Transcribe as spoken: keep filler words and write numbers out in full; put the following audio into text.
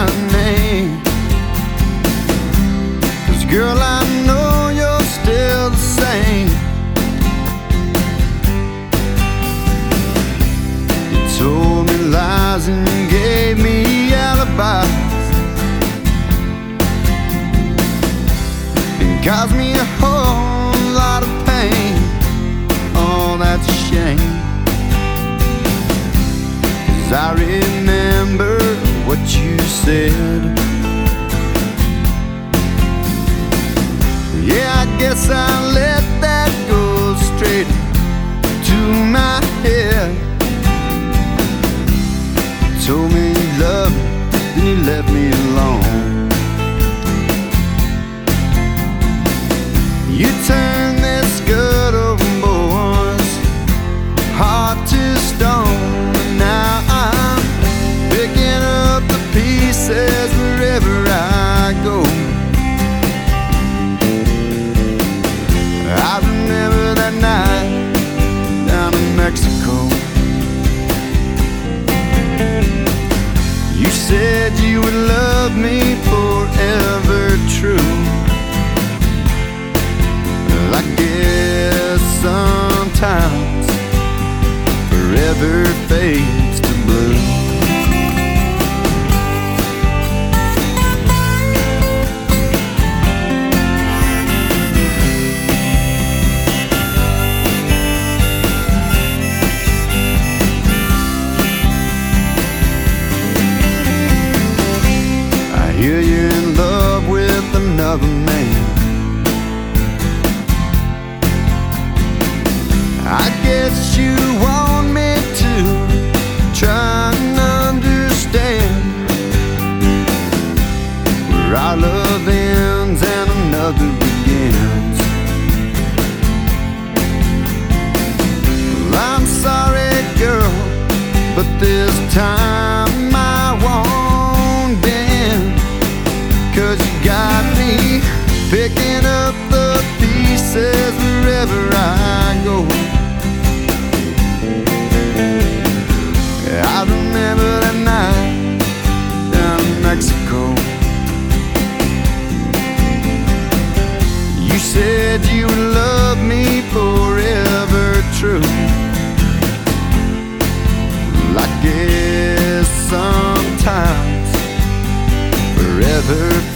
my name. 'Cause girl, I know you're still the same. You told me lies and you gave me alibis, and caused me a whole lot of pain. Oh, that's a shame. 'Cause I remember what you said. Yeah, I guess I let that go straight to my head. Told me you loved me, then you left me alone. You turned this good old boy's heart to stone, and now I'm picking up the pieces wherever I go. I remember that night down in Mexico. You said you would love me forever true. Well, I guess sometimes forever fades to blue. Hear you're in love with another man. I guess you want me to try and understand where our love ends and another begins. Well, I'm sorry, girl, but this time I won't bend. 'Cause you got me picking up the pieces wherever I go. I remember that night down in Mexico. You said you would love me forever true. Well, I guess sometimes forever